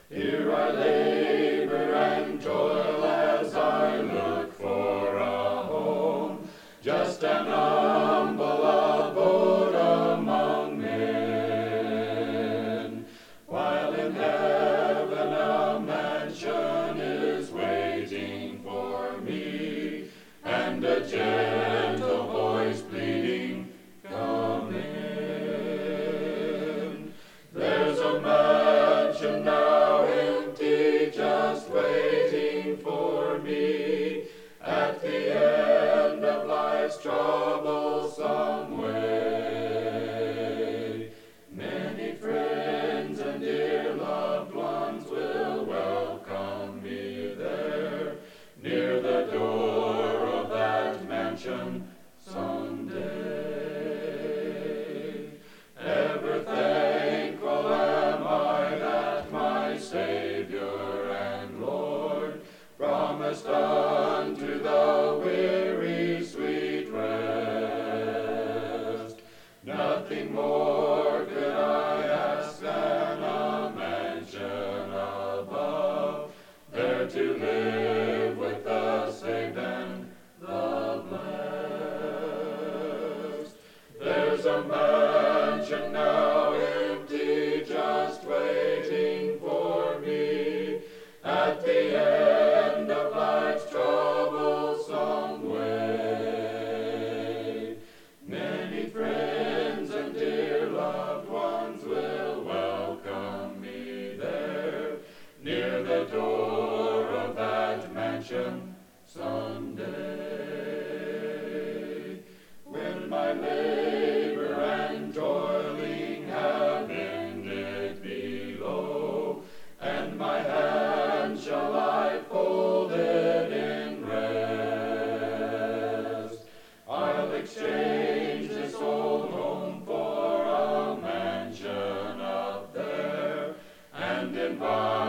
Here I labor and toil as I look for a home, just an humble abode among men, while in heaven a mansion is waiting for me, and a gentle voice pleading, "Come in." There's a mansion now empty, just waiting for me, at the end of life's troublesome way. Many friends and dear loved ones will welcome me there, near the door of that mansion someday. Ever thankful am I that my Savior and Lord promised unto the weary sweet rest. Nothing more could I ask than a mansion above, there to live with the saved and the blessed. There's a mansion now empty, just waiting for me, at the end of life's troublesome way. Many friends and dear loved ones will welcome me there, near the door of that mansion someday. When my labor and toiling have ended below, and my hand shall lie folded in rest, I'll exchange this old home for a mansion up there, and invite